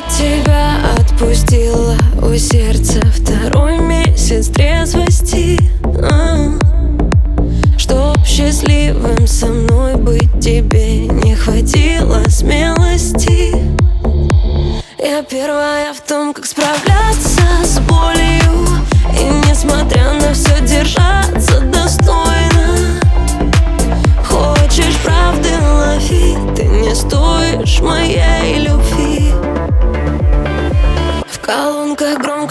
тебя отпустила, у сердца второй месяц трезвости. Чтоб счастливым со мной быть, тебе не хватило смелости. Я первая в том, как справляться с болью, и несмотря на все держаться достойно. Хочешь правды, лови, ты не стоишь моей любви. В колонках громко